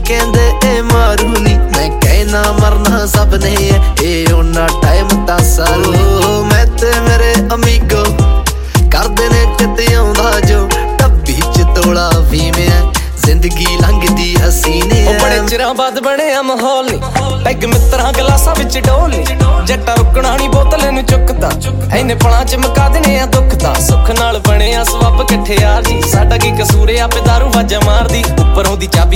कहंदे ए मारू नी मैं कहना मरना सब ने ए उन्ना टाइम ता साले मैं ते मेरे अमीगो करदे ने चित आउंदा जो डब्बी च तोला भी मैं जिंदगी लंघदी हसीने बड़े चिरां बाद बणिया माहौल नी पैग मित्रां गलासां विच डोल नी जट्टा रुकणा नी बोतल नूं चुकदा ऐने पलां च मुका देने आ दुख तां सुख नाल बणिया सवब इकट्ठे यार जी साडा की कसूर आ पे दारू वाजा मारदी उपरों दी चाबी